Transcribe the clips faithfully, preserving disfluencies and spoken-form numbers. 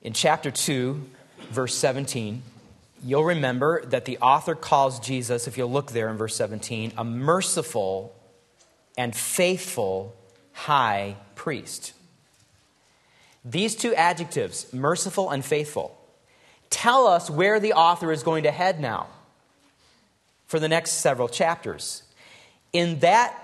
In chapter two, verse seventeen, you'll remember that the author calls Jesus, if you'll look there in verse seventeen, a merciful and faithful high priest. These two adjectives, merciful and faithful, tell us where the author is going to head now for the next several chapters. In that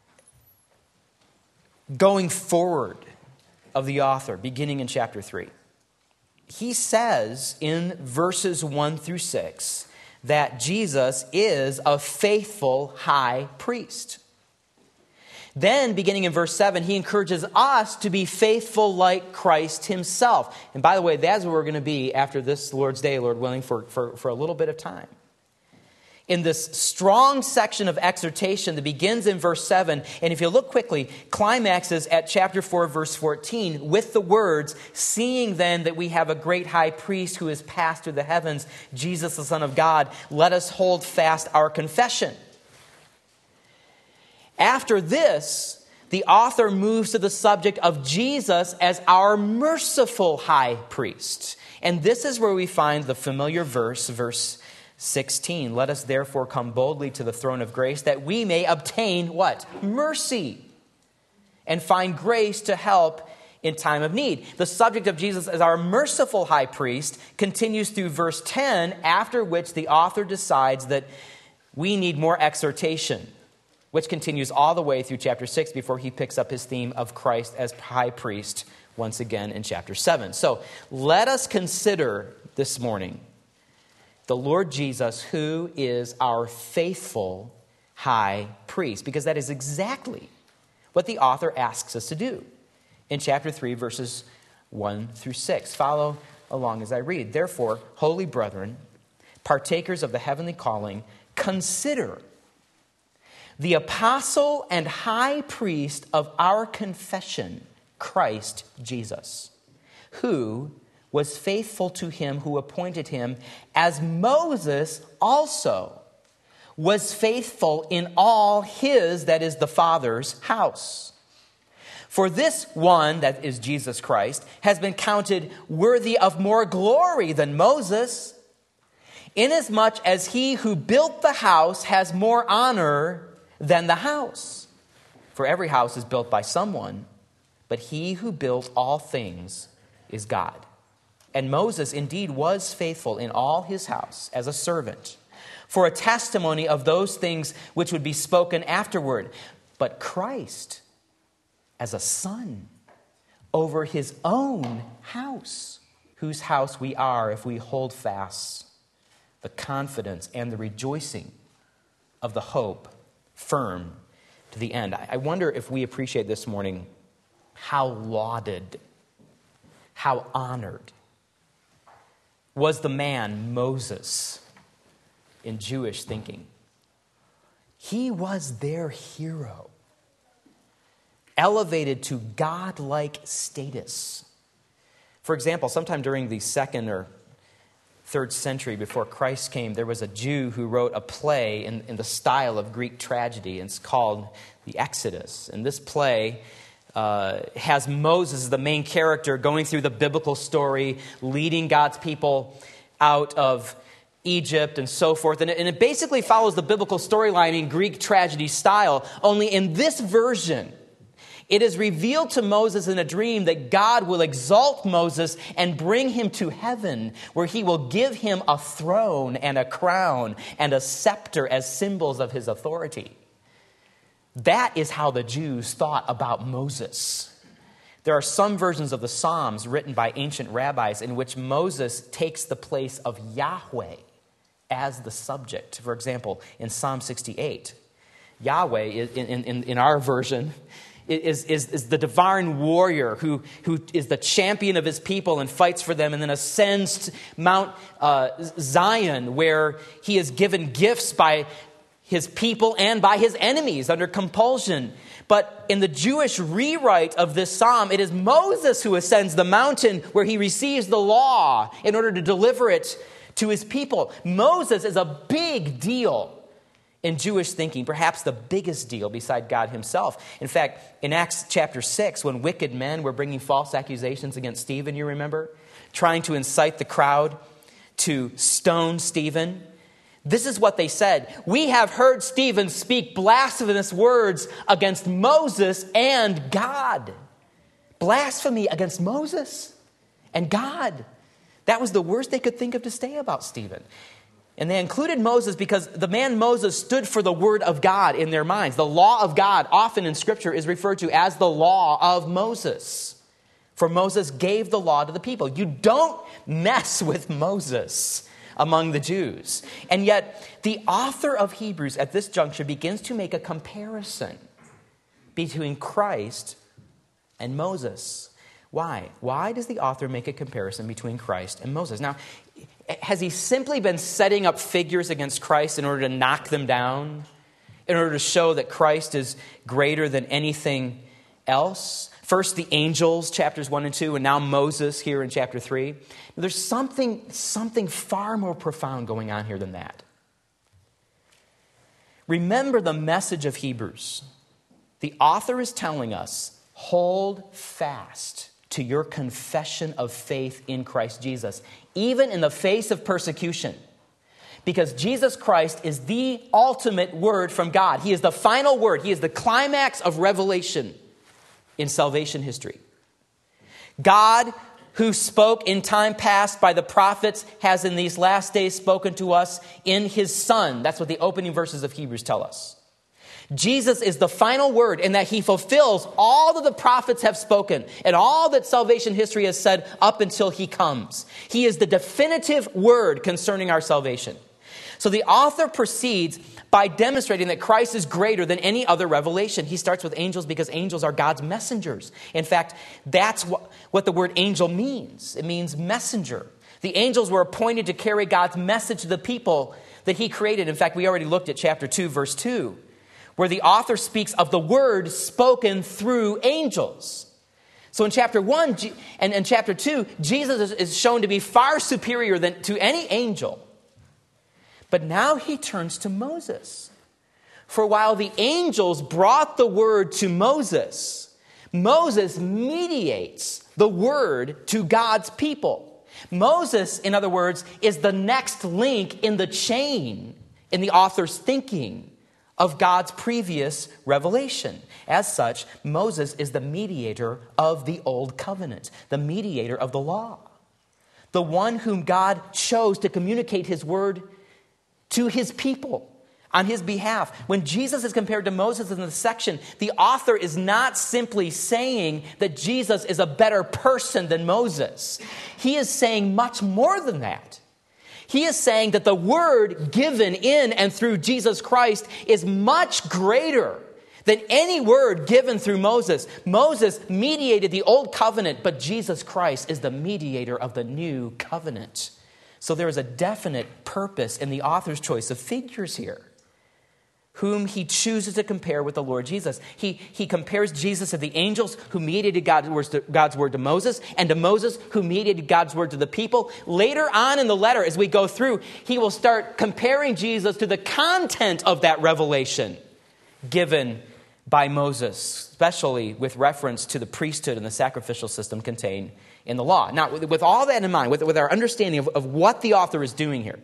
going forward of the author, beginning in chapter three, he says in verses one through six that Jesus is a faithful high priest. Then, beginning in verse seven, he encourages us to be faithful like Christ himself. And by the way, that's where we're going to be after this Lord's Day, Lord willing, for, for, for a little bit of time. In this strong section of exhortation that begins in verse seven, and if you look quickly, climaxes at chapter four, verse fourteen, with the words, "Seeing then that we have a great high priest who is passed through the heavens, Jesus the Son of God, let us hold fast our confession." After this, the author moves to the subject of Jesus as our merciful high priest. And this is where we find the familiar verse, verse sixteen. "Let us therefore come boldly to the throne of grace, that we may obtain" what? Mercy. "And find grace to help in time of need." The subject of Jesus as our merciful high priest continues through verse ten, after which the author decides that we need more exhortation, which continues all the way through chapter six before he picks up his theme of Christ as high priest once again in chapter seven. So let us consider this morning the Lord Jesus, who is our faithful high priest, because that is exactly what the author asks us to do in chapter three, verses one through six. Follow along as I read. "Therefore, holy brethren, partakers of the heavenly calling, consider the apostle and high priest of our confession, Christ Jesus, who was faithful to him who appointed him, as Moses also was faithful in all his," that is the Father's, "house. For this one," that is Jesus Christ, "has been counted worthy of more glory than Moses, inasmuch as he who built the house has more honor than the house. For every house is built by someone, but he who built all things is God. And Moses indeed was faithful in all his house as a servant, for a testimony of those things which would be spoken afterward. But Christ as a son over his own house, whose house we are if we hold fast the confidence and the rejoicing of the hope firm to the end." I wonder if we appreciate this morning how lauded, how honored was the man Moses in Jewish thinking. He was their hero, elevated to godlike status. For example, sometime during the second or third century before Christ came, there was a Jew who wrote a play in, in the style of Greek tragedy. It's called The Exodus. And this play uh, has Moses as the main character going through the biblical story, leading God's people out of Egypt and so forth. And it, and it basically follows the biblical storyline in Greek tragedy style, only in this version, it is revealed to Moses in a dream that God will exalt Moses and bring him to heaven, where he will give him a throne and a crown and a scepter as symbols of his authority. That is how the Jews thought about Moses. There are some versions of the Psalms written by ancient rabbis in which Moses takes the place of Yahweh as the subject. For example, in Psalm sixty-eight, Yahweh, in, in, in our version, Is, is, is the divine warrior who, who is the champion of his people and fights for them, and then ascends to Mount uh, Zion, where he is given gifts by his people and by his enemies under compulsion. But in the Jewish rewrite of this psalm, it is Moses who ascends the mountain where he receives the law in order to deliver it to his people. Moses is a big deal in Jewish thinking, perhaps the biggest deal beside God himself. In fact, in Acts chapter six, when wicked men were bringing false accusations against Stephen, you remember, trying to incite the crowd to stone Stephen, this is what they said. We have heard Stephen speak blasphemous words against Moses and God. Blasphemy against Moses and God. That was the worst they could think of to say about Stephen. And they included Moses because the man Moses stood for the word of God in their minds. The law of God, often in Scripture, is referred to as the law of Moses. For Moses gave the law to the people. You don't mess with Moses among the Jews. And yet, the author of Hebrews at this juncture begins to make a comparison between Christ and Moses. Why? Why does the author make a comparison between Christ and Moses? Now, has he simply been setting up figures against Christ in order to knock them down? In order to show that Christ is greater than anything else? First the angels, chapters one and two, and now Moses here in chapter three. There's something, something far more profound going on here than that. Remember the message of Hebrews. The author is telling us, hold fast to your confession of faith in Christ Jesus, even in the face of persecution. Because Jesus Christ is the ultimate word from God. He is the final word. He is the climax of revelation in salvation history. God, who spoke in time past by the prophets, has in these last days spoken to us in his Son. That's what the opening verses of Hebrews tell us. Jesus is the final word in that he fulfills all that the prophets have spoken and all that salvation history has said up until he comes. He is the definitive word concerning our salvation. So the author proceeds by demonstrating that Christ is greater than any other revelation. He starts with angels because angels are God's messengers. In fact, that's what, what the word angel means. It means messenger. The angels were appointed to carry God's message to the people that he created. In fact, we already looked at chapter two, verse two, where the author speaks of the word spoken through angels. So in chapter one and in chapter two, Jesus is shown to be far superior than to any angel. But now he turns to Moses. For while the angels brought the word to Moses, Moses mediates the word to God's people. Moses, in other words, is the next link in the chain in the author's thinking of God's previous revelation. As such, Moses is the mediator of the old covenant, the mediator of the law, the one whom God chose to communicate his word to his people on his behalf. When Jesus is compared to Moses in this section, the author is not simply saying that Jesus is a better person than Moses. He is saying much more than that. He is saying that the word given in and through Jesus Christ is much greater than any word given through Moses. Moses mediated the old covenant, but Jesus Christ is the mediator of the new covenant. So there is a definite purpose in the author's choice of figures here, whom he chooses to compare with the Lord Jesus. He, he compares Jesus to the angels who mediated God's word, to, God's word to Moses, and to Moses who mediated God's word to the people. Later on in the letter, as we go through, he will start comparing Jesus to the content of that revelation given by Moses, especially with reference to the priesthood and the sacrificial system contained in the law. Now, with, with all that in mind, with, with our understanding of, of what the author is doing here,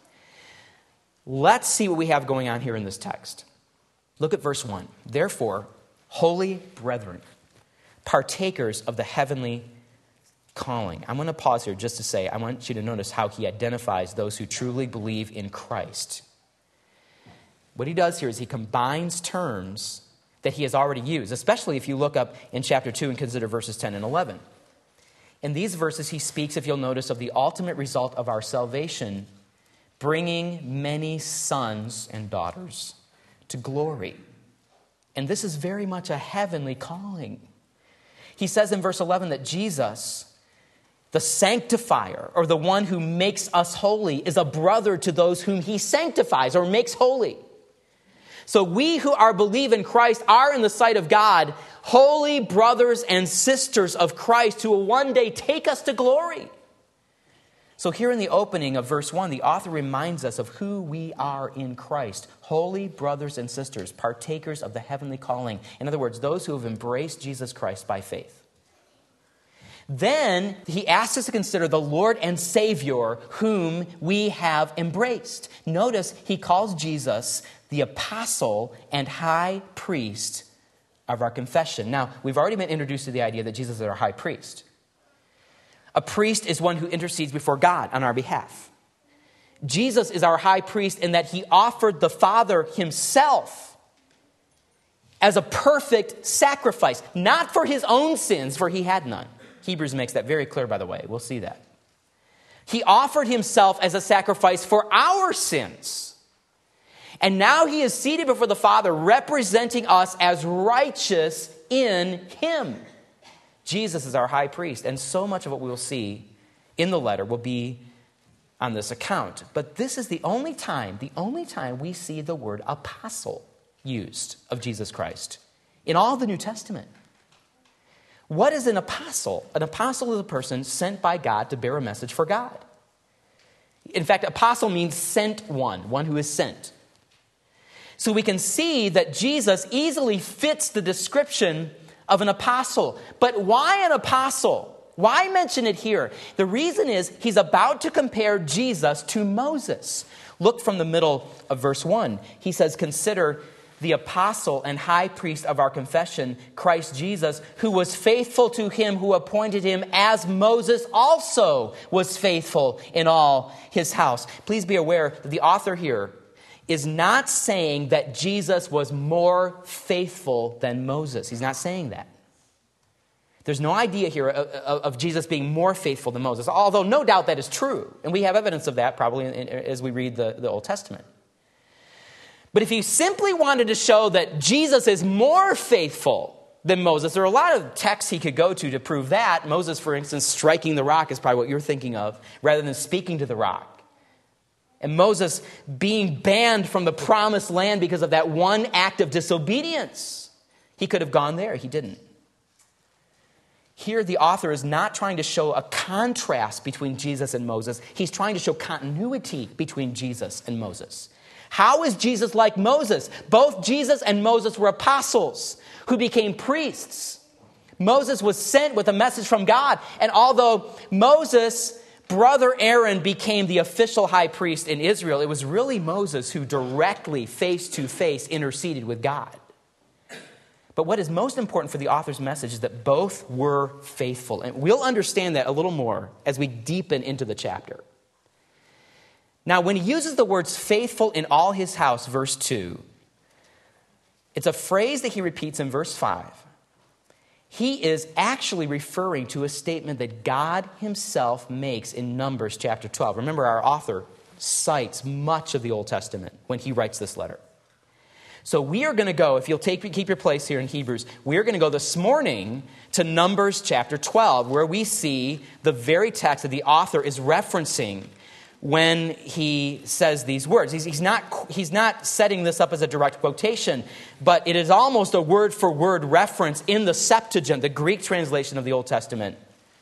let's see what we have going on here in this text. Look at verse one. Therefore, holy brethren, partakers of the heavenly calling. I'm going to pause here just to say, I want you to notice how he identifies those who truly believe in Christ. What he does here is he combines terms that he has already used, especially if you look up in chapter two and consider verses ten and eleven. In these verses, he speaks, if you'll notice, of the ultimate result of our salvation, bringing many sons and daughters to glory. And this is very much a heavenly calling. He says in verse eleven that Jesus, the sanctifier, or the one who makes us holy, is a brother to those whom he sanctifies or makes holy. So we who are believe in Christ are in the sight of God holy brothers and sisters of Christ who will one day take us to glory. So here in the opening of verse one, the author reminds us of who we are in Christ. Holy brothers and sisters, partakers of the heavenly calling. In other words, those who have embraced Jesus Christ by faith. Then he asks us to consider the Lord and Savior whom we have embraced. Notice he calls Jesus the apostle and high priest of our confession. Now, we've already been introduced to the idea that Jesus is our high priest. A priest is one who intercedes before God on our behalf. Jesus is our high priest in that he offered the Father himself as a perfect sacrifice, not for his own sins, for he had none. Hebrews makes that very clear, by the way. We'll see that. He offered himself as a sacrifice for our sins. And now he is seated before the Father, representing us as righteous in him. Jesus is our high priest, and so much of what we will see in the letter will be on this account. But this is the only time, the only time we see the word apostle used of Jesus Christ in all the New Testament. What is an apostle? An apostle is a person sent by God to bear a message for God. In fact, apostle means sent one, one who is sent. So we can see that Jesus easily fits the description of an apostle. But why an apostle? Why mention it here? The reason is he's about to compare Jesus to Moses. Look from the middle of verse one. He says, consider the apostle and high priest of our confession, Christ Jesus, who was faithful to him who appointed him, as Moses also was faithful in all his house. Please be aware that the author here is not saying that Jesus was more faithful than Moses. He's not saying that. There's no idea here of, of Jesus being more faithful than Moses, although no doubt that is true. And we have evidence of that probably in, in, as we read the, the Old Testament. But if you simply wanted to show that Jesus is more faithful than Moses, there are a lot of texts he could go to to prove that. Moses, for instance, striking the rock is probably what you're thinking of, rather than speaking to the rock. And Moses being banned from the promised land because of that one act of disobedience. He could have gone there. He didn't. Here, the author is not trying to show a contrast between Jesus and Moses. He's trying to show continuity between Jesus and Moses. How is Jesus like Moses? Both Jesus and Moses were apostles who became priests. Moses was sent with a message from God. And although Moses' brother Aaron became the official high priest in Israel, it was really Moses who directly, face to face, interceded with God. But what is most important for the author's message is that both were faithful. And we'll understand that a little more as we deepen into the chapter. Now, when he uses the words faithful in all his house, verse two, it's a phrase that he repeats in verse five. He is actually referring to a statement that God himself makes in Numbers chapter twelve. Remember, our author cites much of the Old Testament when he writes this letter. So we are going to go, if you'll take, keep your place here in Hebrews, we are going to go this morning to Numbers chapter twelve, where we see the very text that the author is referencing when he says these words. He's, he's, not, he's not setting this up as a direct quotation, but it is almost a word-for-word reference in the Septuagint, the Greek translation of the Old Testament,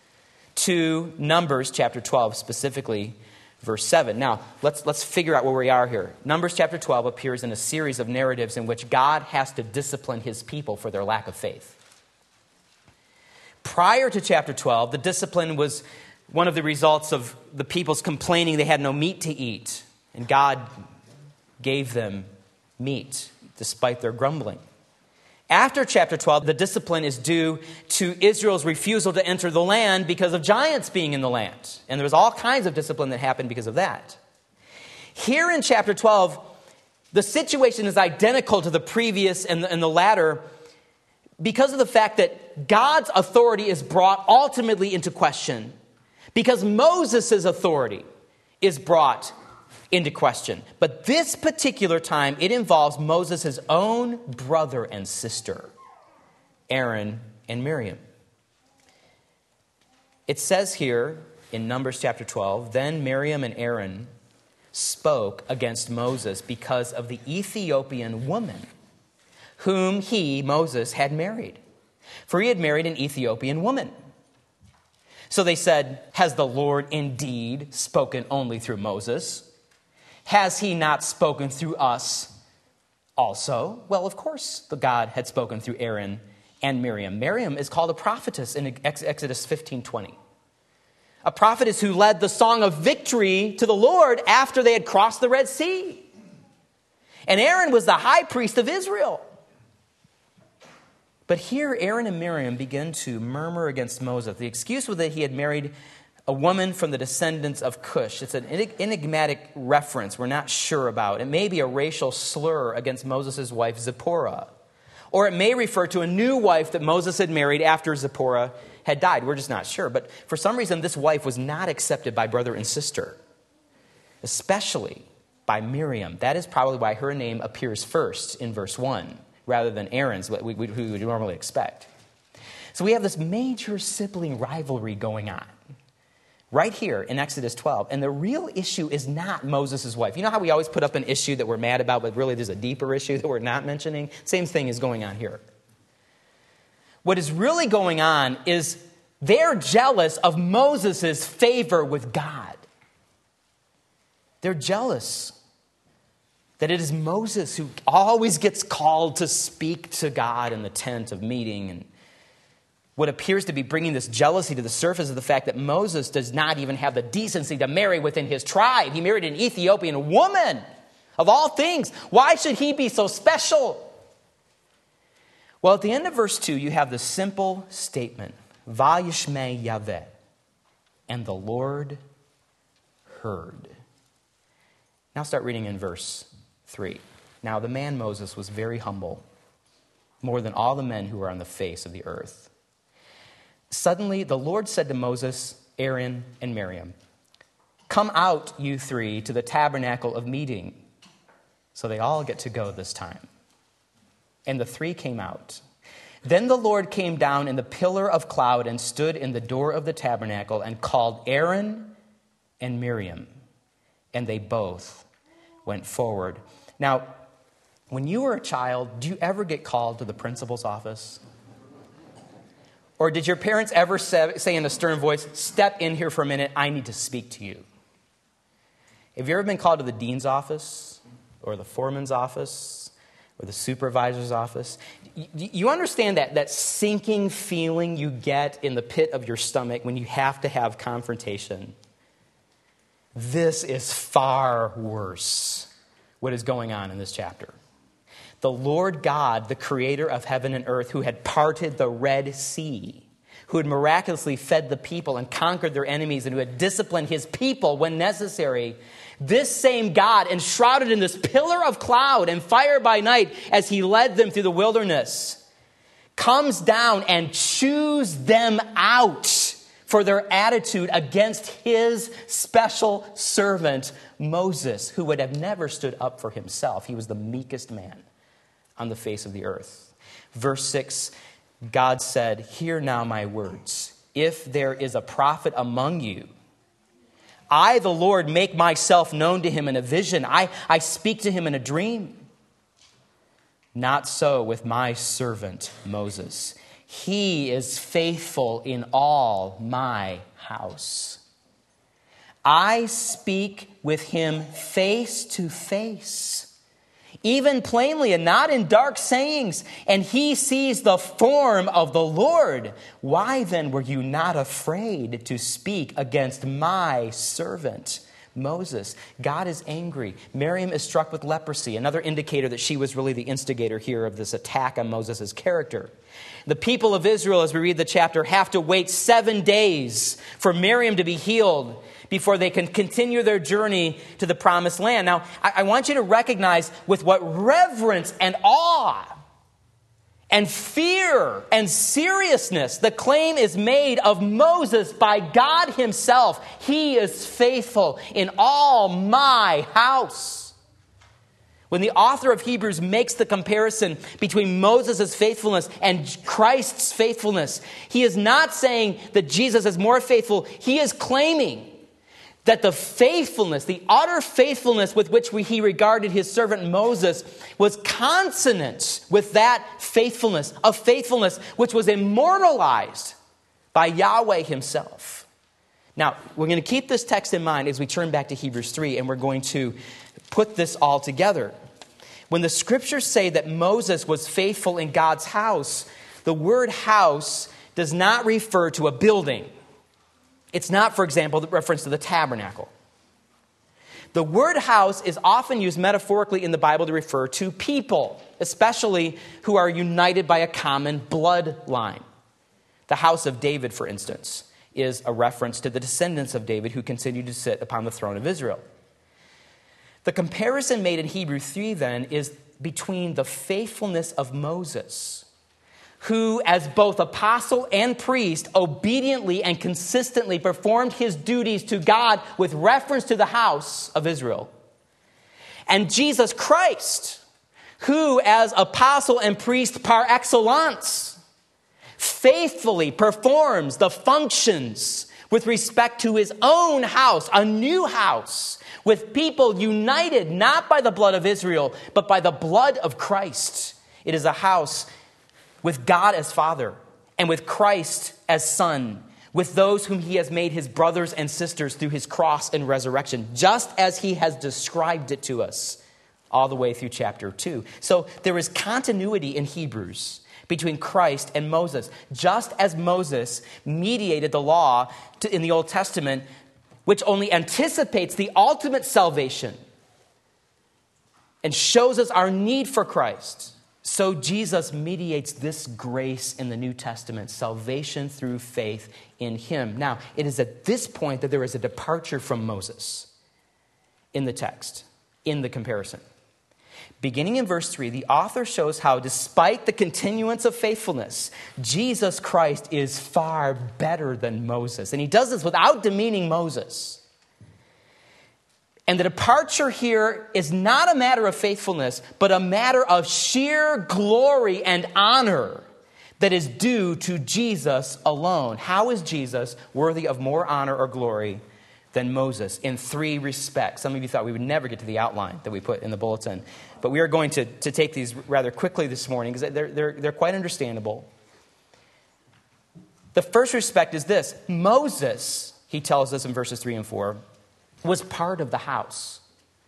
to Numbers chapter twelve, specifically verse seven. Now, let's, let's figure out where we are here. Numbers chapter twelve appears in a series of narratives in which God has to discipline his people for their lack of faith. Prior to chapter twelve, the discipline was one of the results of the people's complaining they had no meat to eat. And God gave them meat despite their grumbling. After chapter twelve, the discipline is due to Israel's refusal to enter the land because of giants being in the land. And there was all kinds of discipline that happened because of that. Here in chapter twelve, the situation is identical to the previous and the, and the latter because of the fact that God's authority is brought ultimately into question. Because Moses' authority is brought into question. But this particular time, it involves Moses' own brother and sister, Aaron and Miriam. It says here in Numbers chapter twelve, then Miriam and Aaron spoke against Moses because of the Ethiopian woman whom he, Moses, had married. For he had married an Ethiopian woman. So they said, has the Lord indeed spoken only through Moses? Has he not spoken through us also? Well, of course, the God had spoken through Aaron and Miriam. Miriam is called a prophetess in Exodus fifteen twenty. A prophetess who led the song of victory to the Lord after they had crossed the Red Sea. And Aaron was the high priest of Israel. But here Aaron and Miriam begin to murmur against Moses. The excuse was that he had married a woman from the descendants of Cush. It's an enigmatic reference we're not sure about. It may be a racial slur against Moses' wife Zipporah. Or it may refer to a new wife that Moses had married after Zipporah had died. We're just not sure. But for some reason, this wife was not accepted by brother and sister, especially by Miriam. That is probably why her name appears first in verse one, rather than Aaron's, what we, we, we would normally expect. So we have this major sibling rivalry going on right here in Exodus twelve. And the real issue is not Moses' wife. You know how we always put up an issue that we're mad about, but really there's a deeper issue that we're not mentioning? Same thing is going on here. What is really going on is they're jealous of Moses' favor with God. They're jealous that it is Moses who always gets called to speak to God in the tent of meeting. And what appears to be bringing this jealousy to the surface is the fact that Moses does not even have the decency to marry within his tribe. He married an Ethiopian woman, of all things. Why should he be so special? Well, at the end of verse two, you have the simple statement, Vayishmei Yahweh, and the Lord heard. Now start reading in verse three. Now the man Moses was very humble, more than all the men who were on the face of the earth. Suddenly the Lord said to Moses, Aaron, and Miriam, come out, you three, to the tabernacle of meeting. So they all get to go this time. And the three came out. Then the Lord came down in the pillar of cloud and stood in the door of the tabernacle and called Aaron and Miriam. And they both went forward. Now, when you were a child, do you ever get called to the principal's office? Or did your parents ever say in a stern voice, step in here for a minute, I need to speak to you? Have you ever been called to the dean's office or the foreman's office or the supervisor's office? You understand that, that sinking feeling you get in the pit of your stomach when you have to have confrontation? This is far worse, what is going on in this chapter. The Lord God, the creator of heaven and earth, who had parted the Red Sea, who had miraculously fed the people and conquered their enemies, and who had disciplined his people when necessary, this same God, enshrouded in this pillar of cloud and fire by night as he led them through the wilderness, comes down and chews them out for their attitude against his special servant, Moses, who would have never stood up for himself. He was the meekest man on the face of the earth. Verse six, God said, hear now my words. If there is a prophet among you, I, the Lord, make myself known to him in a vision. I, I speak to him in a dream. Not so with my servant Moses. He is faithful in all my house. I speak with him face to face, even plainly and not in dark sayings, and he sees the form of the Lord. Why then were you not afraid to speak against my servant Moses? God is angry. Miriam is struck with leprosy, another indicator that she was really the instigator here of this attack on Moses' character. The people of Israel, as we read the chapter, have to wait seven days for Miriam to be healed before they can continue their journey to the promised land. Now, I, I want you to recognize with what reverence and awe and fear and seriousness the claim is made of Moses by God himself. He is faithful in all my house. When the author of Hebrews makes the comparison between Moses' faithfulness and Christ's faithfulness, he is not saying that Jesus is more faithful. He is claiming that the faithfulness, the utter faithfulness with which we, he regarded his servant Moses was consonant with that faithfulness, a faithfulness which was immortalized by Yahweh himself. Now, we're going to keep this text in mind as we turn back to Hebrews three, and we're going to put this all together. When the scriptures say that Moses was faithful in God's house, the word house does not refer to a building. It's not, for example, the reference to the tabernacle. The word house is often used metaphorically in the Bible to refer to people, especially who are united by a common bloodline. The house of David, for instance, is a reference to the descendants of David who continue to sit upon the throne of Israel. The comparison made in Hebrews three, then, is between the faithfulness of Moses, who, as both apostle and priest, obediently and consistently performed his duties to God with reference to the house of Israel, and Jesus Christ, who, as apostle and priest par excellence, faithfully performs the functions with respect to his own house, a new house, with people united not by the blood of Israel, but by the blood of Christ. It is a house with God as Father and with Christ as Son, with those whom he has made his brothers and sisters through his cross and resurrection, just as he has described it to us all the way through chapter two. So there is continuity in Hebrews between Christ and Moses, just as Moses mediated the law to, in the Old Testament, which only anticipates the ultimate salvation and shows us our need for Christ. So Jesus mediates this grace in the New Testament, salvation through faith in him. Now, it is at this point that there is a departure from Moses in the text, in the comparison. Beginning in verse three, the author shows how, despite the continuance of faithfulness, Jesus Christ is far better than Moses. And he does this without demeaning Moses. And the departure here is not a matter of faithfulness, but a matter of sheer glory and honor that is due to Jesus alone. How is Jesus worthy of more honor or glory than Moses? In three respects. Some of you thought we would never get to the outline that we put in the bulletin. But we are going to, to take these rather quickly this morning because they're, they're, they're quite understandable. The first respect is this. Moses, he tells us in verses three and four, was part of the house.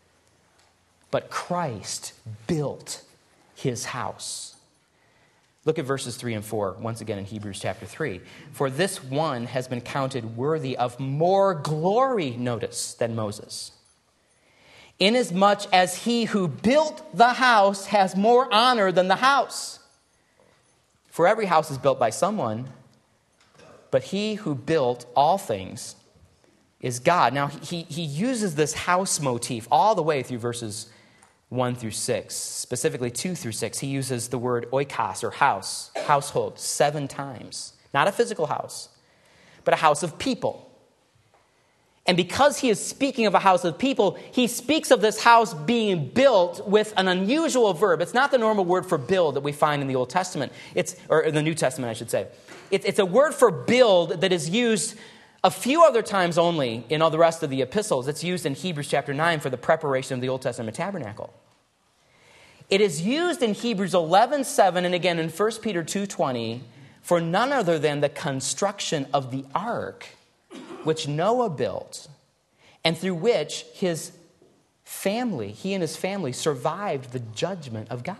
But Christ built his house. Look at verses three and four, once again in Hebrews chapter three. For this one has been counted worthy of more glory, notice, than Moses, inasmuch as he who built the house has more honor than the house. For every house is built by someone, but he who built all things is God. Now, he, he uses this house motif all the way through verses one through six, specifically two through six. He uses the word oikos, or house, household, seven times. Not a physical house, but a house of people. And because he is speaking of a house of people, he speaks of this house being built with an unusual verb. It's not the normal word for build that we find in the Old Testament. It's, or in the New Testament, I should say. It, it's a word for build that is used a few other times only in all the rest of the epistles. It's used in Hebrews chapter nine for the preparation of the Old Testament tabernacle. It is used in Hebrews eleven seven and again in First Peter two twenty for none other than the construction of the ark which Noah built, and through which his family, he and his family, survived the judgment of God.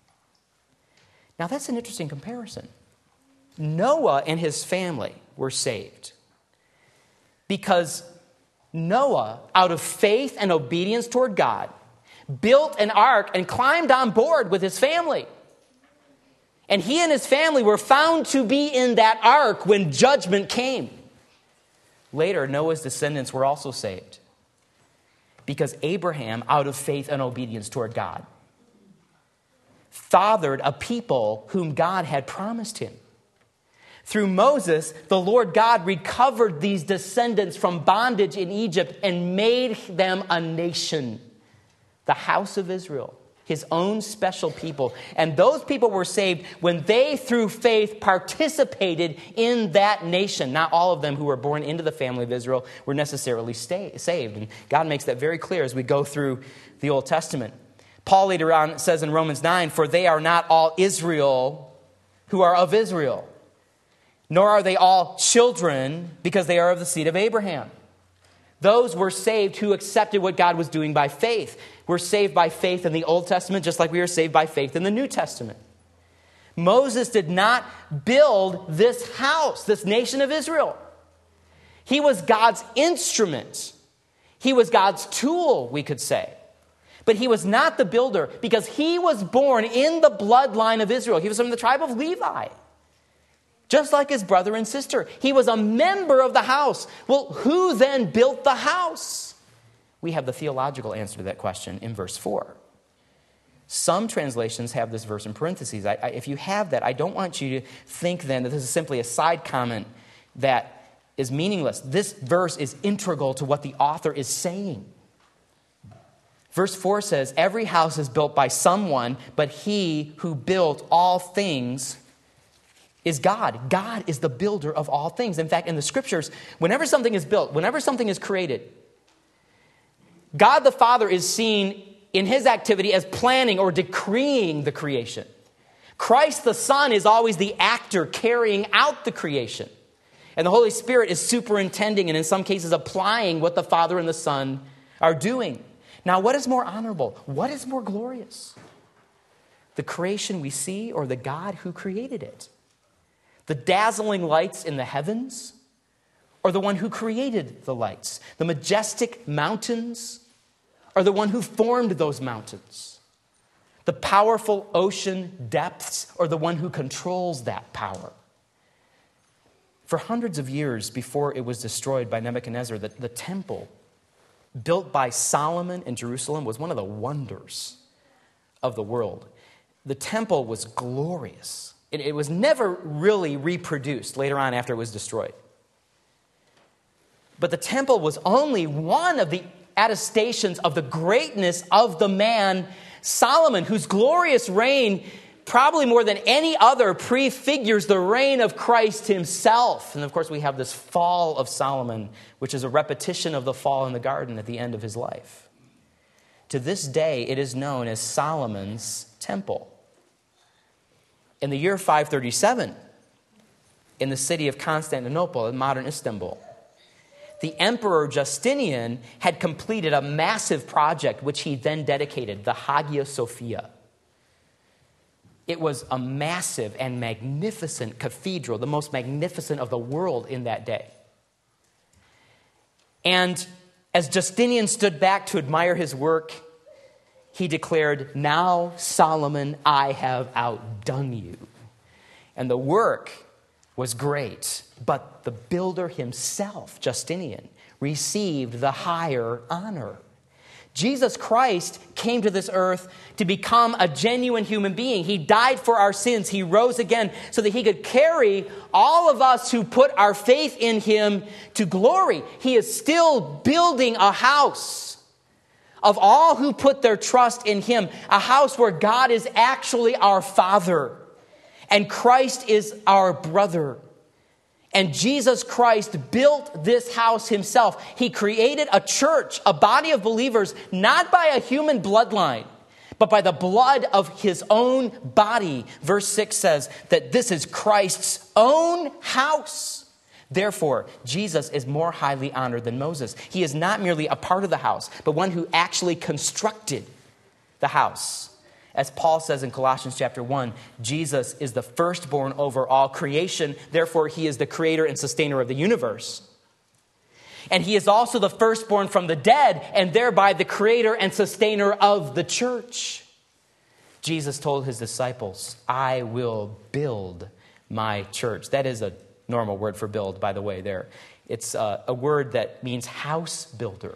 Now that's an interesting comparison. Noah and his family were saved because Noah, out of faith and obedience toward God, built an ark and climbed on board with his family. And he and his family were found to be in that ark when judgment came. Later, Noah's descendants were also saved because Abraham, out of faith and obedience toward God, fathered a people whom God had promised him. Through Moses, the Lord God recovered these descendants from bondage in Egypt and made them a nation, the house of Israel, his own special people. And those people were saved when they, through faith, participated in that nation. Not all of them who were born into the family of Israel were necessarily stay, saved. And God makes that very clear as we go through the Old Testament. Paul later on says in Romans nine, for they are not all Israel who are of Israel, nor are they all children because they are of the seed of Abraham. Those were saved who accepted what God was doing by faith. We're saved by faith in the Old Testament just like we are saved by faith in the New Testament. Moses did not build this house, this nation of Israel. He was God's instrument. He was God's tool, we could say. But he was not the builder because he was born in the bloodline of Israel. He was from the tribe of Levi, just like his brother and sister. He was a member of the house. Well, who then built the house? We have the theological answer to that question in verse four. Some translations have this verse in parentheses. I, I, if you have that, I don't want you to think then that this is simply a side comment that is meaningless. This verse is integral to what the author is saying. Verse four says, every house is built by someone, but he who built all things is God. God is the builder of all things. In fact, in the scriptures, whenever something is built, whenever something is created, God the Father is seen in his activity as planning or decreeing the creation. Christ the Son is always the actor carrying out the creation. And the Holy Spirit is superintending and in some cases applying what the Father and the Son are doing. Now, what is more honorable? What is more glorious? The creation we see or the God who created it? The dazzling lights in the heavens or the one who created the lights? The majestic mountains or the one who formed those mountains? The powerful ocean depths or the one who controls that power? For hundreds of years before it was destroyed by Nebuchadnezzar, the, the temple built by Solomon in Jerusalem was one of the wonders of the world. The temple was glorious. It, it was never really reproduced later on after it was destroyed. But the temple was only one of the attestations of the greatness of the man Solomon, whose glorious reign, probably more than any other, prefigures the reign of Christ himself. And of course, we have this fall of Solomon, which is a repetition of the fall in the garden at the end of his life. To this day, it is known as Solomon's temple. In the year five thirty-seven, in the city of Constantinople, in modern Istanbul, the Emperor Justinian had completed a massive project, which he then dedicated, the Hagia Sophia. It was a massive and magnificent cathedral, the most magnificent of the world in that day. And as Justinian stood back to admire his work, he declared, "Now, Solomon, I have outdone you." And the work was great, but the builder himself, Justinian, received the higher honor. Jesus Christ came to this earth to become a genuine human being. He died for our sins. He rose again so that he could carry all of us who put our faith in him to glory. He is still building a house of all who put their trust in him, a house where God is actually our Father and Christ is our brother. And Jesus Christ built this house himself. He created a church, a body of believers, not by a human bloodline, but by the blood of his own body. Verse six says that this is Christ's own house. Therefore, Jesus is more highly honored than Moses. He is not merely a part of the house, but one who actually constructed the house. As Paul says in Colossians chapter one, Jesus is the firstborn over all creation. Therefore, he is the creator and sustainer of the universe. And he is also the firstborn from the dead, and thereby the creator and sustainer of the church. Jesus told his disciples, "I will build my church." That is a normal word for build, by the way, there. It's a, a word that means house builder.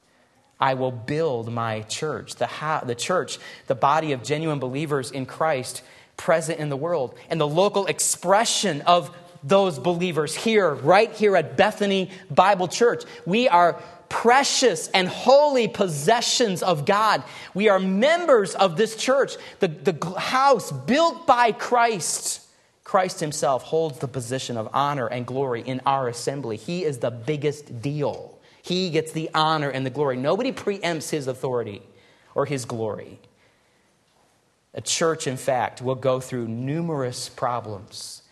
I will build my church. The, ha- the church, the body of genuine believers in Christ present in the world. And the local expression of those believers here, right here at Bethany Bible Church. We are precious and holy possessions of God. We are members of this church, the, the house built by Christ. Christ himself holds the position of honor and glory in our assembly. He is the biggest deal. He gets the honor and the glory. Nobody preempts his authority or his glory. A church, in fact, will go through numerous problems.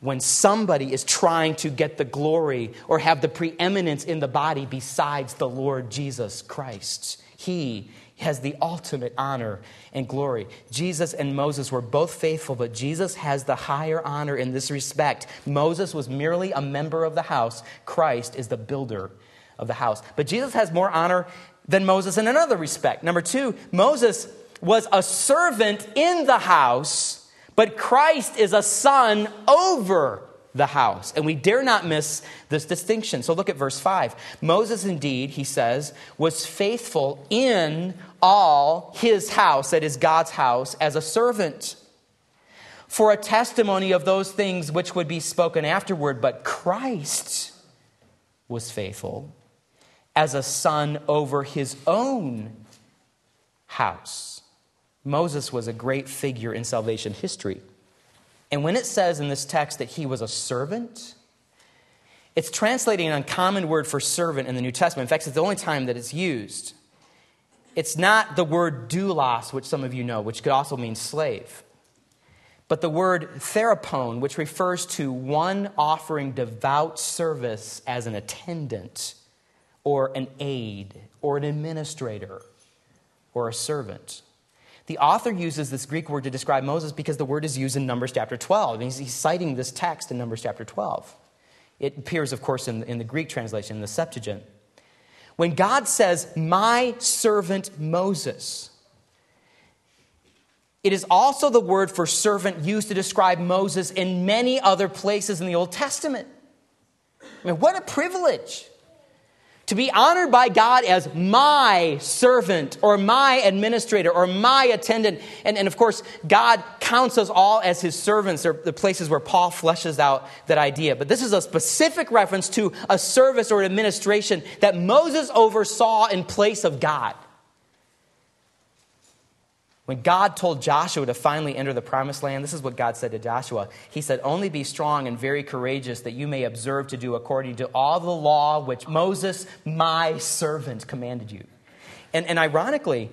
when somebody is trying to get the glory or have the preeminence in the body besides the Lord Jesus Christ. He has the ultimate honor and glory. Jesus and Moses were both faithful, but Jesus has the higher honor in this respect. Moses was merely a member of the house. Christ is the builder of the house. But Jesus has more honor than Moses in another respect. Number two, Moses was a servant in the house, but Christ is a son over the house. And we dare not miss this distinction. So look at verse five. Moses indeed, he says, was faithful in all his house, that is God's house, as a servant, for a testimony of those things which would be spoken afterward. But Christ was faithful as a son over his own house. Moses was a great figure in salvation history. And when it says in this text that he was a servant, it's translating an uncommon word for servant in the New Testament. In fact, it's the only time that it's used. It's not the word doulos, which some of you know, which could also mean slave, but the word therapon, which refers to one offering devout service as an attendant or an aide or an administrator or a servant. The author uses this Greek word to describe Moses because the word is used in Numbers chapter twelve. He's, he's citing this text in Numbers chapter twelve. It appears, of course, in, in the Greek translation, in the Septuagint. When God says, my servant Moses, it is also the word for servant used to describe Moses in many other places in the Old Testament. I mean, what a privilege to be honored by God as my servant or my administrator or my attendant. And, and of course, God counts us all as his servants. They're the places where Paul fleshes out that idea. But this is a specific reference to a service or administration that Moses oversaw in place of God. When God told Joshua to finally enter the promised land, this is what God said to Joshua. He said, only be strong and very courageous that you may observe to do according to all the law which Moses, my servant, commanded you. And, and ironically,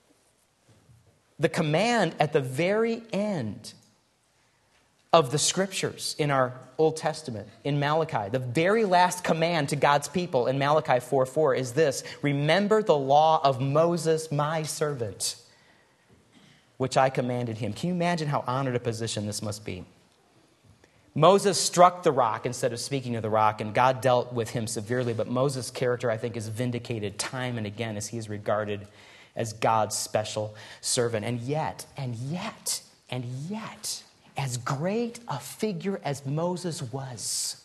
the command at the very end of the scriptures in our Old Testament, in Malachi, the very last command to God's people in Malachi four four is this: remember the law of Moses, my servant, which I commanded him. Can you imagine how honored a position this must be? Moses struck the rock instead of speaking to the rock, and God dealt with him severely. But Moses' character, I think, is vindicated time and again as he is regarded as God's special servant. And yet, and yet, and yet, as great a figure as Moses was,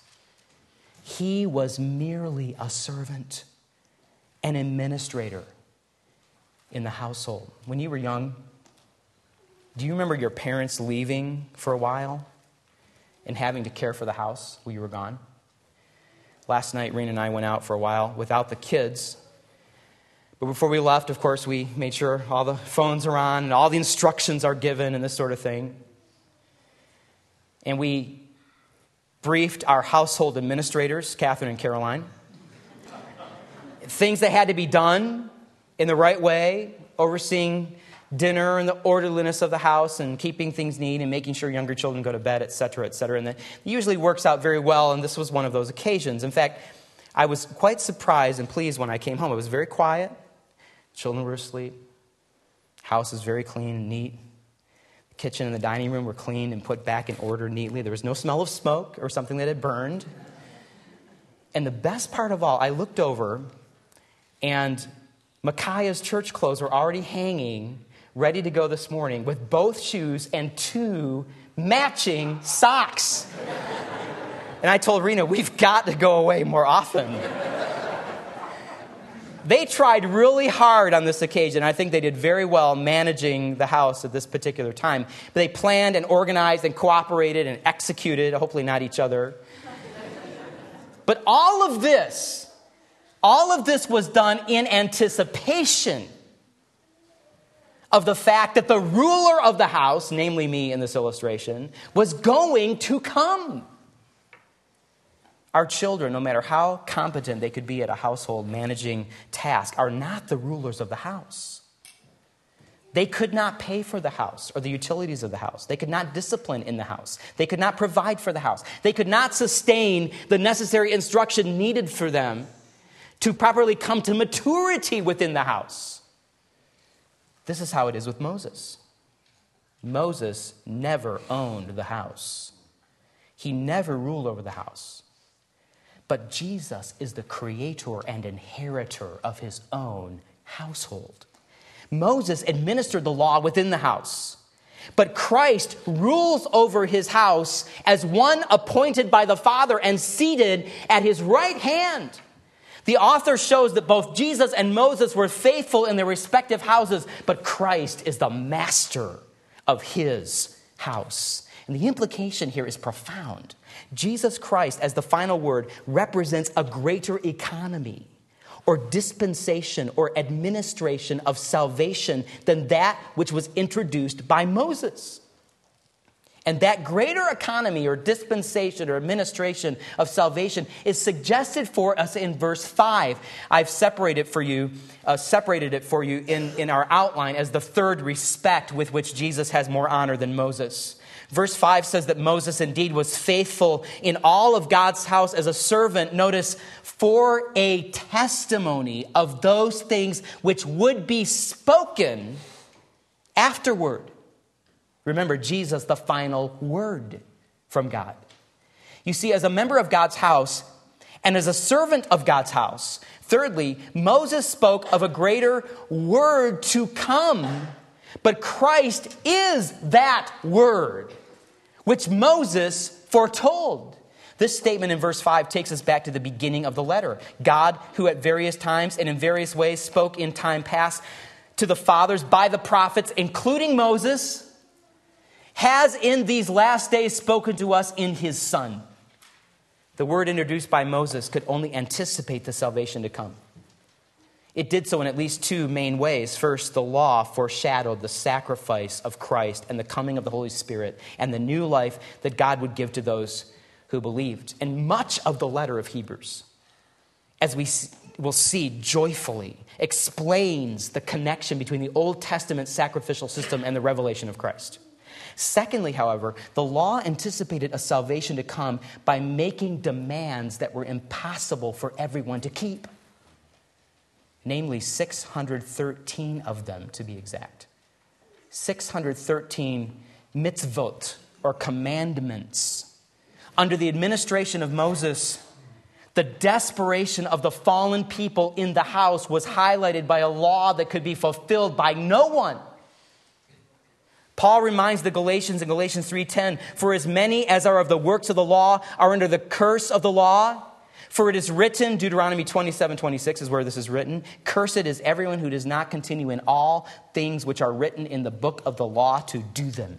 he was merely a servant, an administrator in the household. When you were young, do you remember your parents leaving for a while and having to care for the house while you were gone? Last night, Rena and I went out for a while without the kids. But before we left, of course, we made sure all the phones are on and all the instructions are given and this sort of thing. And we briefed our household administrators, Catherine and Caroline, things that had to be done in the right way, overseeing dinner and the orderliness of the house and keeping things neat and making sure younger children go to bed, et cetera, et cetera. And that usually works out very well, and this was one of those occasions. In fact, I was quite surprised and pleased when I came home. It was very quiet. Children were asleep. House is very clean and neat. The kitchen and the dining room were cleaned and put back in order neatly. There was no smell of smoke or something that had burned. And the best part of all, I looked over, and Micaiah's church clothes were already hanging ready to go this morning with both shoes and two matching socks. And I told Rena, we've got to go away more often. They tried really hard on this occasion. I think they did very well managing the house at this particular time. But they planned and organized and cooperated and executed, hopefully not each other. But all of this, all of this was done in anticipation of the fact that the ruler of the house, namely me in this illustration, was going to come. Our children, no matter how competent they could be at a household managing task, are not the rulers of the house. They could not pay for the house or the utilities of the house. They could not discipline in the house. They could not provide for the house. They could not sustain the necessary instruction needed for them to properly come to maturity within the house. This is how it is with Moses. Moses never owned the house. He never ruled over the house. But Jesus is the creator and inheritor of his own household. Moses administered the law within the house, but Christ rules over his house as one appointed by the Father and seated at his right hand. The author shows that both Jesus and Moses were faithful in their respective houses, but Christ is the master of his house. And the implication here is profound. Jesus Christ, as the final word, represents a greater economy or dispensation or administration of salvation than that which was introduced by Moses. And that greater economy or dispensation or administration of salvation is suggested for us in verse five. I've separated for you, uh, separated it for you in, in our outline as the third respect with which Jesus has more honor than Moses. Verse five says that Moses indeed was faithful in all of God's house as a servant. Notice, for a testimony of those things which would be spoken afterward. Remember, Jesus, the final word from God. You see, as a member of God's house and as a servant of God's house, thirdly, Moses spoke of a greater word to come, but Christ is that word which Moses foretold. This statement in verse five takes us back to the beginning of the letter. God, who at various times and in various ways spoke in time past to the fathers by the prophets, including Moses, has in these last days spoken to us in his Son. The word introduced by Moses could only anticipate the salvation to come. It did so in at least two main ways. First, the law foreshadowed the sacrifice of Christ and the coming of the Holy Spirit and the new life that God would give to those who believed. And much of the letter of Hebrews, as we will see joyfully, explains the connection between the Old Testament sacrificial system and the revelation of Christ. Secondly, however, the law anticipated a salvation to come by making demands that were impossible for everyone to keep. Namely, six hundred thirteen of them, to be exact. six hundred thirteen mitzvot, or commandments. Under the administration of Moses, the desperation of the fallen people in the house was highlighted by a law that could be fulfilled by no one. Paul reminds the Galatians in Galatians three ten, for as many as are of the works of the law are under the curse of the law. For it is written, Deuteronomy twenty-seven twenty-six is where this is written, cursed is everyone who does not continue in all things which are written in the book of the law to do them.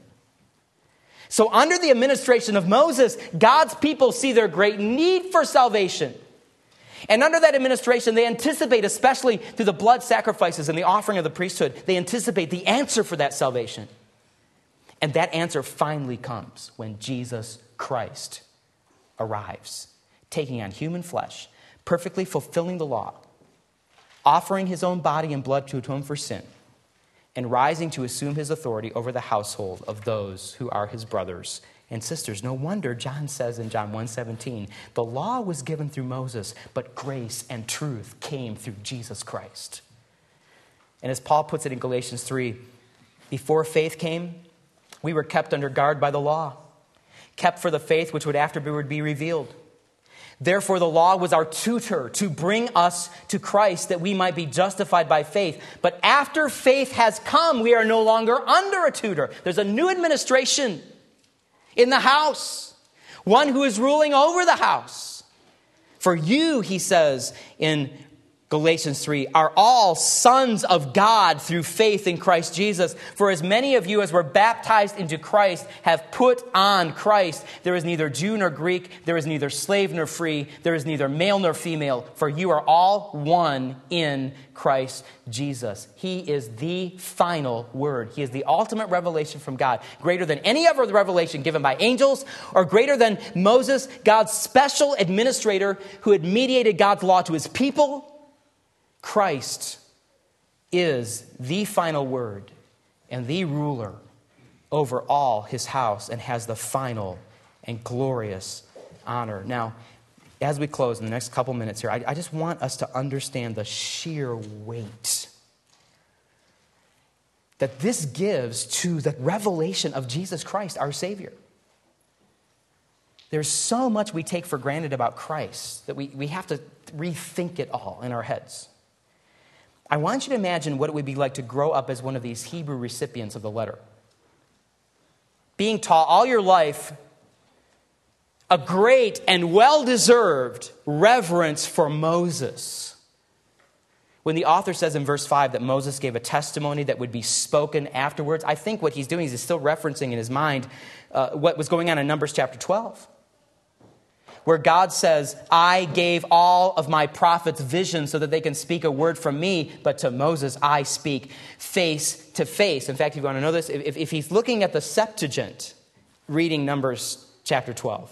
So under the administration of Moses, God's people see their great need for salvation. And under that administration, they anticipate, especially through the blood sacrifices and the offering of the priesthood, they anticipate the answer for that salvation. And that answer finally comes when Jesus Christ arrives, taking on human flesh, perfectly fulfilling the law, offering his own body and blood to atone for sin, and rising to assume his authority over the household of those who are his brothers and sisters. No wonder John says in John one seventeen, the law was given through Moses, but grace and truth came through Jesus Christ. And as Paul puts it in Galatians three, before faith came, we were kept under guard by the law, kept for the faith which would afterward be revealed. Therefore, the law was our tutor to bring us to Christ that we might be justified by faith. But after faith has come, we are no longer under a tutor. There's a new administration in the house, one who is ruling over the house. For you, he says in Galatians three, are all sons of God through faith in Christ Jesus. For as many of you as were baptized into Christ have put on Christ. There is neither Jew nor Greek. There is neither slave nor free. There is neither male nor female. For you are all one in Christ Jesus. He is the final word. He is the ultimate revelation from God. Greater than any other revelation given by angels, or greater than Moses, God's special administrator who had mediated God's law to his people. Christ is the final word and the ruler over all his house, and has the final and glorious honor. Now, as we close in the next couple minutes here, I, I just want us to understand the sheer weight that this gives to the revelation of Jesus Christ, our Savior. There's so much we take for granted about Christ that we, we have to rethink it all in our heads. I want you to imagine what it would be like to grow up as one of these Hebrew recipients of the letter. Being taught all your life a great and well-deserved reverence for Moses. When the author says in verse five that Moses gave a testimony that would be spoken afterwards, I think what he's doing is he's still referencing in his mind uh, what was going on in Numbers chapter twelve. Where God says, I gave all of my prophets visions so that they can speak a word from me, but to Moses I speak face to face. In fact, if you want to know this, if, if he's looking at the Septuagint, reading Numbers chapter twelve,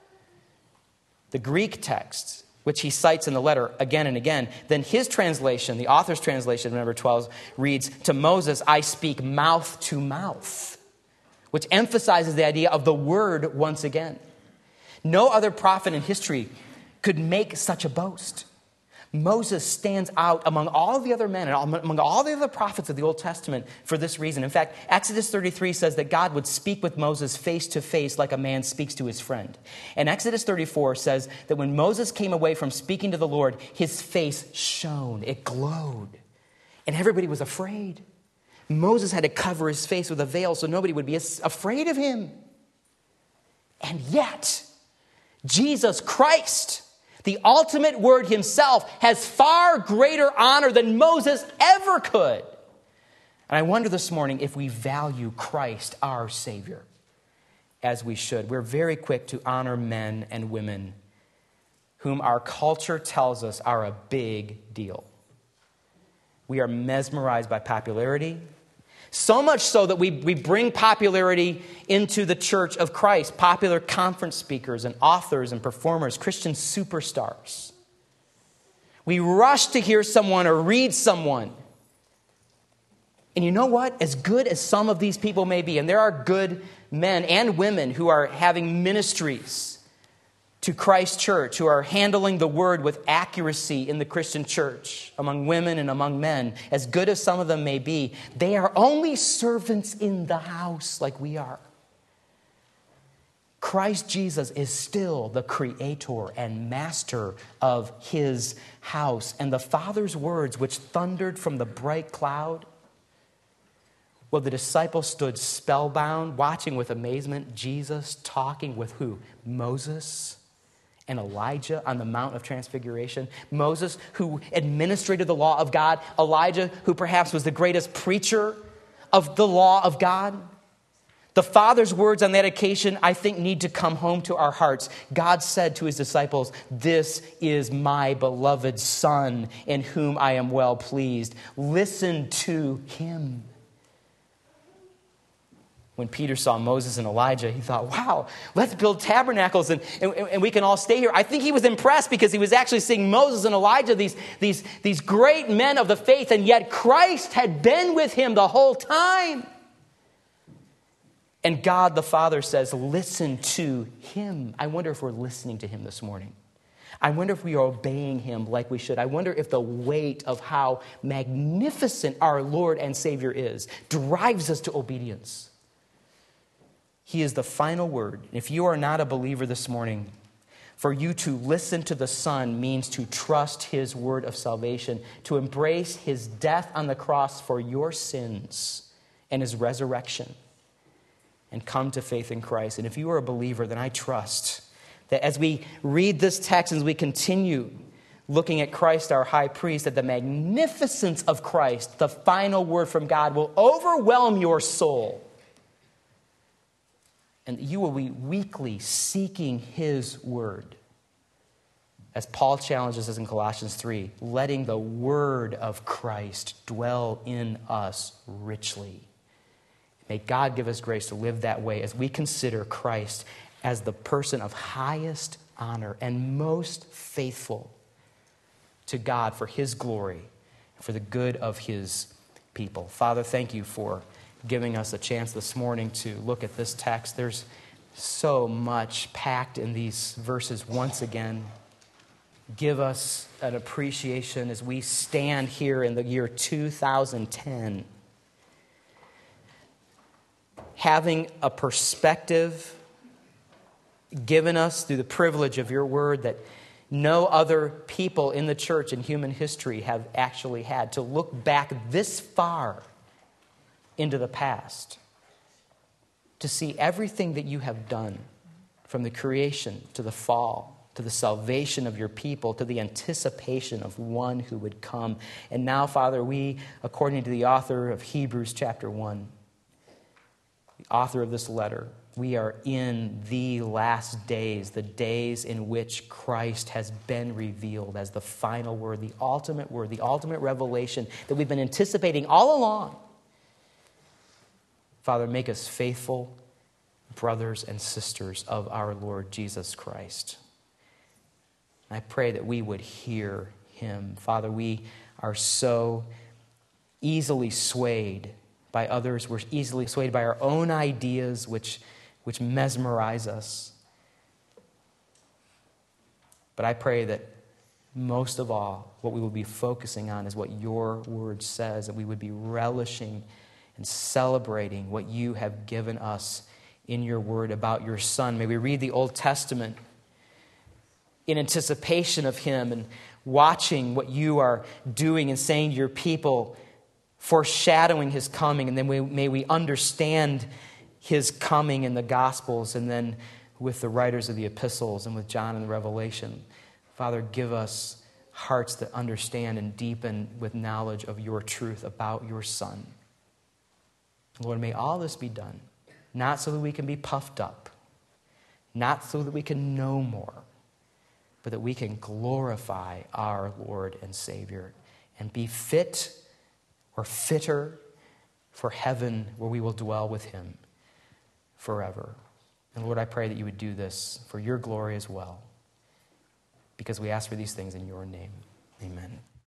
the Greek text, which he cites in the letter again and again, then his translation, the author's translation of number twelve, reads, to Moses I speak mouth to mouth, which emphasizes the idea of the word once again. No other prophet in history could make such a boast. Moses stands out among all the other men and among all the other prophets of the Old Testament for this reason. In fact, Exodus thirty-three says that God would speak with Moses face to face like a man speaks to his friend. And Exodus thirty-four says that when Moses came away from speaking to the Lord, his face shone, it glowed, and everybody was afraid. Moses had to cover his face with a veil so nobody would be afraid of him. And yet, Jesus Christ, the ultimate word himself, has far greater honor than Moses ever could. And I wonder this morning if we value Christ, our Savior, as we should. We're very quick to honor men and women whom our culture tells us are a big deal. We are mesmerized by popularity. So much so that we, we bring popularity into the church of Christ. Popular conference speakers and authors and performers, Christian superstars. We rush to hear someone or read someone. And you know what? As good as some of these people may be, and there are good men and women who are having ministries to Christ Church, who are handling the word with accuracy in the Christian church, among women and among men, as good as some of them may be, they are only servants in the house like we are. Christ Jesus is still the creator and master of his house. And the Father's words, which thundered from the bright cloud, well, the disciples stood spellbound, watching with amazement Jesus talking with who? Moses and Elijah on the Mount of Transfiguration. Moses, who administrated the law of God. Elijah, who perhaps was the greatest preacher of the law of God. The Father's words on that occasion, I think, need to come home to our hearts. God said to his disciples, this is my beloved Son, in whom I am well pleased. Listen to him. When Peter saw Moses and Elijah, he thought, wow, let's build tabernacles and, and, and we can all stay here. I think he was impressed because he was actually seeing Moses and Elijah, these, these, these great men of the faith, and yet Christ had been with him the whole time. And God the Father says, listen to him. I wonder if we're listening to him this morning. I wonder if we are obeying him like we should. I wonder if the weight of how magnificent our Lord and Savior is drives us to obedience. He is the final word. If you are not a believer this morning, for you to listen to the Son means to trust his word of salvation, to embrace his death on the cross for your sins and his resurrection, and come to faith in Christ. And if you are a believer, then I trust that as we read this text, as we continue looking at Christ, our high priest, that the magnificence of Christ, the final word from God, will overwhelm your soul. And you will be weekly seeking his word. As Paul challenges us in Colossians three, letting the word of Christ dwell in us richly. May God give us grace to live that way as we consider Christ as the person of highest honor and most faithful to God for his glory and for the good of his people. Father, thank you for giving us a chance this morning to look at this text. There's so much packed in these verses once again. Give us an appreciation as we stand here in the year two thousand ten, having a perspective given us through the privilege of your word that no other people in the church in human history have actually had, to look back this far into the past, to see everything that you have done from the creation to the fall, to the salvation of your people, to the anticipation of one who would come. And now, Father, we, according to the author of Hebrews chapter one, the author of this letter, we are in the last days, the days in which Christ has been revealed as the final word, the ultimate word, the ultimate revelation that we've been anticipating all along. Father, make us faithful brothers and sisters of our Lord Jesus Christ. I pray that we would hear him. Father, we are so easily swayed by others. We're easily swayed by our own ideas, which which mesmerize us. But I pray that most of all, what we will be focusing on is what your word says, that we would be relishing and celebrating what you have given us in your word about your Son. May we read the Old Testament in anticipation of him and watching what you are doing and saying to your people, foreshadowing his coming, and then we, may we understand his coming in the Gospels, and then with the writers of the epistles and with John in the Revelation. Father, give us hearts that understand and deepen with knowledge of your truth about your Son. Lord, may all this be done, not so that we can be puffed up, not so that we can know more, but that we can glorify our Lord and Savior and be fit or fitter for heaven where we will dwell with him forever. And Lord, I pray that you would do this for your glory as well, because we ask for these things in your name. Amen.